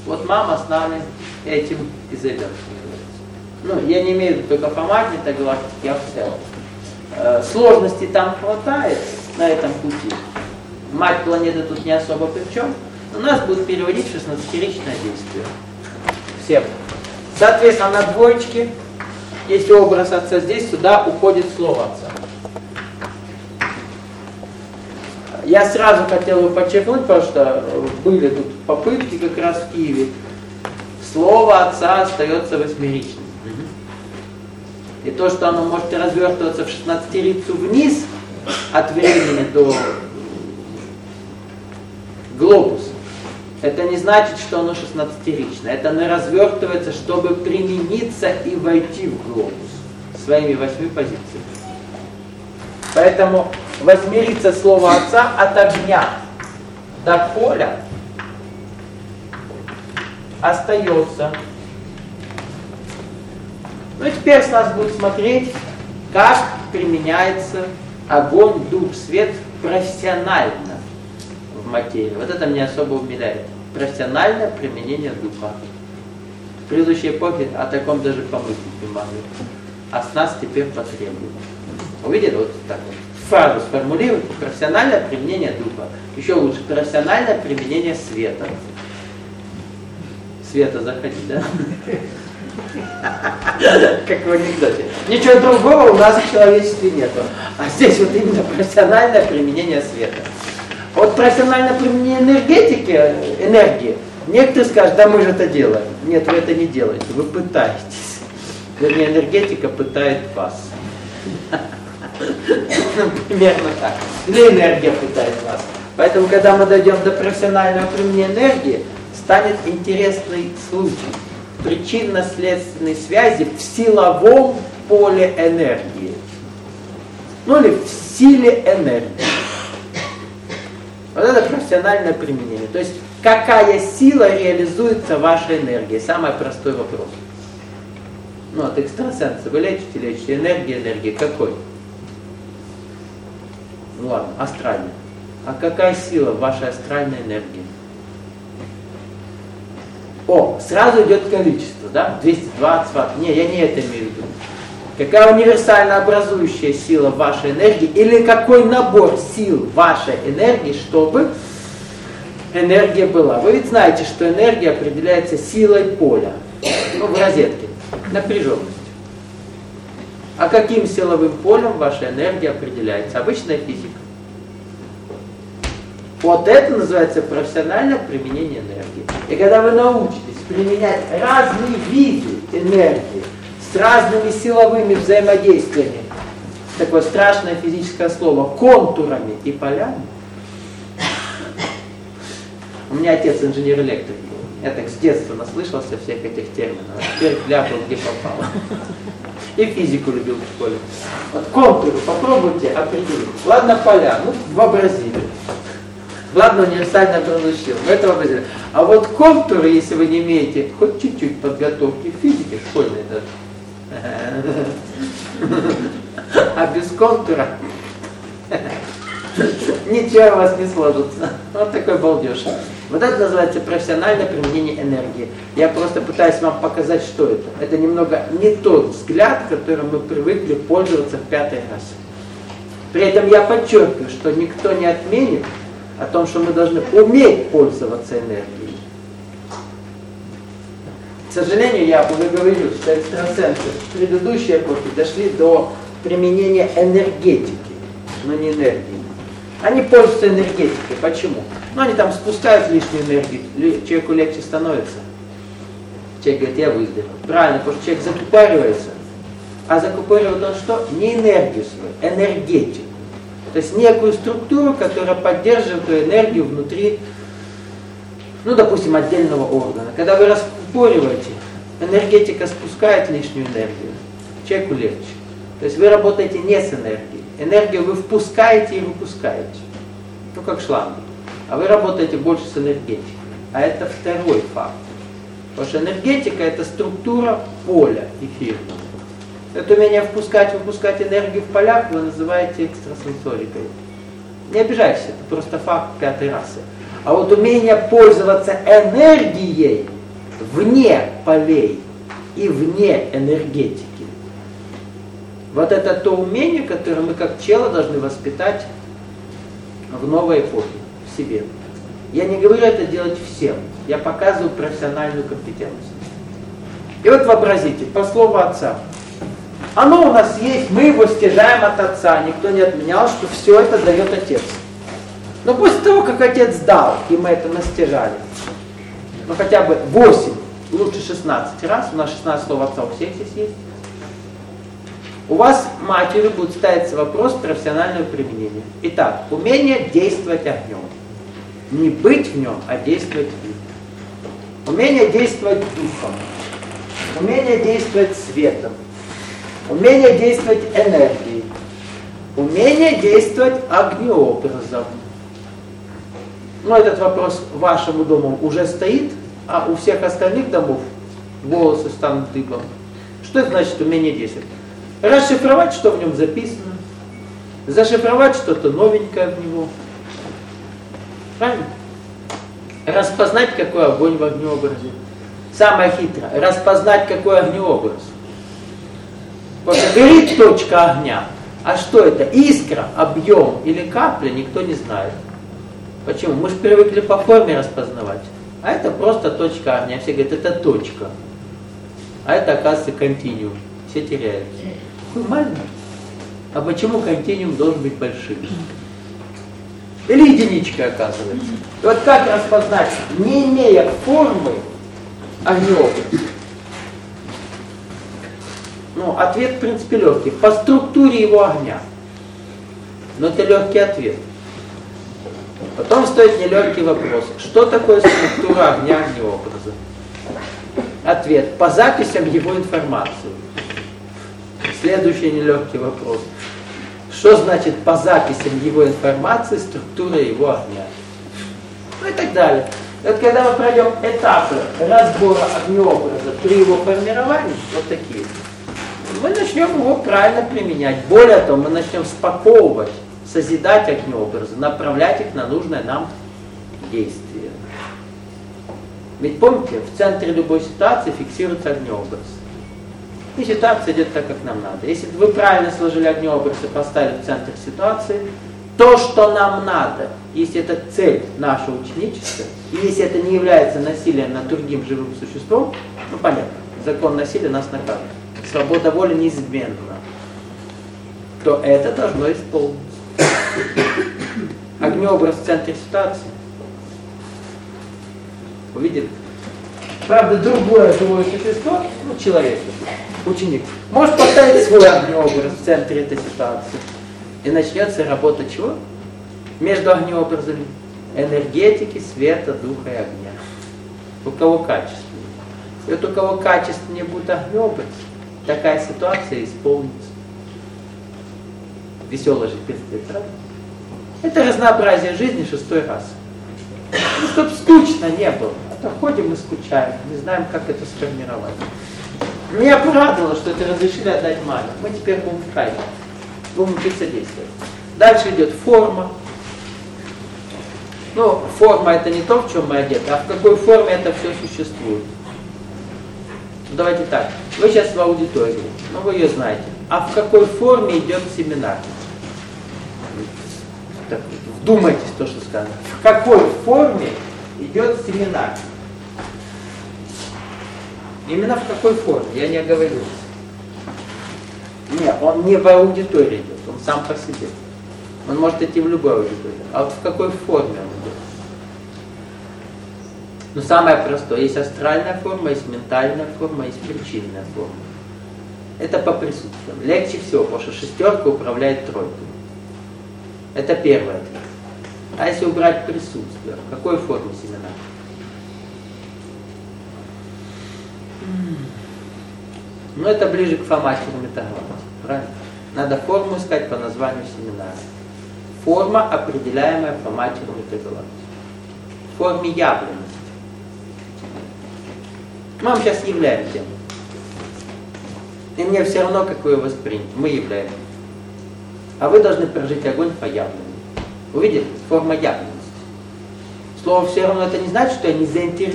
Вот мама с нами этим и займется. Ну, я не имею в виду только по магнитной галактике, а в целом. Сложностей там хватает на этом пути. Мать планеты тут не особо при чем. У нас будут переводить 16-ричное действие. Всем. Соответственно, на двоечке, если образ отца здесь, сюда уходит слово отца. Я сразу хотел бы подчеркнуть, потому что были тут попытки как раз в Киеве. Слово отца остается восьмеричным. И то, что оно может развертываться в 16-рицу вниз от времени до глобуса, это не значит, что оно 16-ричное. Это оно развертывается, чтобы примениться и войти в глобус своими 8 позициями. Поэтому восьмерица слова отца от огня до поля остается. Ну и теперь с нас будет смотреть, как применяется огонь, дух, свет профессионально в материи. Вот это меня особо умиляет. Профессиональное применение духа. В предыдущей эпохе о таком даже помыслить не могли. А с нас теперь потребуют. Увидели? Вот так вот. Фразу сформулируйте. Профессиональное применение духа. Еще лучше. Профессиональное применение света. Света заходи, да? Как в анекдоте. Ничего другого у нас в человечестве нету. А здесь вот именно профессиональное применение света. Вот профессиональное применение энергии. Некоторые скажут, да мы же это делаем. Нет, вы это не делаете, вы пытаетесь. Вернее, энергетика пытает вас. Примерно так. Или энергия пытает вас. Поэтому, когда мы дойдем до профессионального применения энергии, станет интересный случай причинно-следственной связи в силовом поле энергии. Ну или в силе энергии. Вот это профессиональное применение. То есть, какая сила реализуется вашей энергией? Самый простой вопрос. Ну, от экстрасенса вы лечите. Энергия какой? Ну ладно, астральная. А какая сила вашей астральной энергии? О, сразу идет количество, да? 220 Вт. Не, я не это имею в виду. Какая универсально образующая сила вашей энергии или какой набор сил вашей энергии, чтобы энергия была. Вы ведь знаете, что энергия определяется силой поля, ну, в розетке, напряженностью. А каким силовым полем ваша энергия определяется? Обычная физика. Вот это называется профессиональное применение энергии. И когда вы научитесь применять разные виды энергии с разными силовыми взаимодействиями, такое страшное физическое слово, контурами и полями. У меня отец инженер-электрик был. Я так с детства наслышался всех этих терминов. А теперь ляпал, где попало. И физику любил в школе. Вот контуры попробуйте определить. Ладно, поля, ну вообразили. Ладно, универсально образующий. Это вообразили. А вот контуры, если вы не имеете хоть чуть-чуть подготовки в физике, школьной даже. А без контура ничего у вас не сложится. Вот такой балдеж. Вот это называется профессиональное применение энергии. Я просто пытаюсь вам показать, что это. Это немного не тот взгляд, которым мы привыкли пользоваться в 5-й раз. При этом я подчеркиваю, что никто не отменит о том, что мы должны уметь пользоваться энергией. К сожалению, я уже говорил, что экстрасенсы в предыдущей эпохе дошли до применения энергетики, но не энергии. Они пользуются энергетикой. Почему? Ну, они там спускают лишнюю энергию, человеку легче становится. Человек говорит, я выздоровел. Правильно, потому что человек закупоривается. А закупоривает он что? Не энергию свою, энергетику. То есть некую структуру, которая поддерживает эту энергию внутри, ну, допустим, отдельного органа. Когда вы раскупориваете, энергетика спускает лишнюю энергию, человеку легче. То есть вы работаете не с энергией. Энергию вы впускаете и выпускаете. Ну, как шланги. А вы работаете больше с энергетикой. А это второй факт. Потому что энергетика – это структура поля эфирного. Это умение впускать, выпускать энергию в полях вы называете экстрасенсорикой. Не обижайтесь, это просто факт 5-й расы. А вот умение пользоваться энергией вне полей и вне энергетики. Вот это то умение, которое мы как чело должны воспитать в новой эпохе, в себе. Я не говорю это делать всем, я показываю профессиональную компетенцию. И вот вообразите, по слову отца, оно у нас есть, мы его стяжаем от отца, никто не отменял, что все это дает отец. Но после того, как отец дал, и мы это настяжали, ну хотя бы 8, лучше 16 раз, у нас 16 слов отца у всех здесь есть, у вас матерью будет ставиться вопрос профессионального применения. Итак, умение действовать огнем. Не быть в нем, а действовать в нем. Умение действовать духом. Умение действовать светом. Умение действовать энергией. Умение действовать огнеобразом. Но этот вопрос вашему дому уже стоит, а у всех остальных домов волосы станут дыбом. Что это значит умение действовать? Расшифровать, что в нем записано, зашифровать что-то новенькое в него. Правильно? Распознать, какой огонь в огнеобразе. Самое хитрое. Распознать, какой огнеобраз. Потому что горит точка огня. А что это? Искра, объем или капля, никто не знает. Почему? Мы же привыкли по форме распознавать. А это просто точка огня. Все говорят, это точка. А это, оказывается, континуум. Все теряются. Нормально. А почему континуум должен быть большим? Или единичкой, оказывается. И вот как распознать, не имея формы, огнеобраз? Ну, ответ, в принципе, легкий. По структуре его огня. Но это легкий ответ. Потом стоит нелегкий вопрос. Что такое структура огня огнеобраза? Ответ. По записям его информации. Следующий нелегкий вопрос. Что значит по записям его информации структура его огня? Ну и так далее. И вот когда мы пройдем этапы разбора огнеобраза при его формировании, вот такие, мы начнем его правильно применять. Более того, мы начнем спаковывать, созидать огнеобразы, направлять их на нужное нам действие. Ведь помните, в центре любой ситуации фиксируется огнеобраз. И ситуация идет так, как нам надо. Если вы правильно сложили огнеобраз и поставили в центр ситуации, то, что нам надо, если это цель нашего ученичества, и если это не является насилием над другим живым существом, ну понятно, закон насилия нас наказывает, свобода воли неизменна, то это должно исполниться. Огнеобраз в центре ситуации. Увидели? Правда, другое живое существо, ну, человек, ученик, может поставить свой огнеобраз в центре этой ситуации. И начнется работа чего? Между огнеобразами энергетики, света, духа и огня. У кого качественнее. И вот у кого качественнее будет огнеобраз, такая ситуация исполнится. Веселая же перспектива, правда? Это разнообразие жизни 6-й раз. Ну, чтобы скучно не было. А то ходим и скучаем, не знаем, как это сформировать. Меня порадовало, что это разрешили отдать маме. Мы теперь будем в кайфе. Будем учиться действовать. Дальше идет форма. Ну, форма это не то, в чем мы одеты, а в какой форме это все существует. Ну, давайте так. Вы сейчас в аудитории, ну вы ее знаете. А в какой форме идет семинар? Так, вдумайтесь в то, что сказано. В какой форме идет семинар? Именно в какой форме? Я не оговорился. Нет, он не в аудитории идет, он сам по себе. Он может идти в любую аудиторию. А вот в какой форме он идет? Ну, самое простое. Есть астральная форма, есть ментальная форма, есть причинная форма. Это по присутствиям. Легче всего, потому что шестерка управляет тройкой. Это первый ответ. А если убрать присутствие, в какой форме семинар? Ну, это ближе к фломастеру метагалактики, правильно? Надо форму искать по названию семинара. Форма, определяемая фломастером метагалактики. В форме явленности. Мы вам сейчас являем тему. И мне все равно, как вы ее восприняли. Мы являем. А вы должны прожить огонь по явленности. Увидели? Форма явленности. Слово все равно это не значит, что я не заинтересован.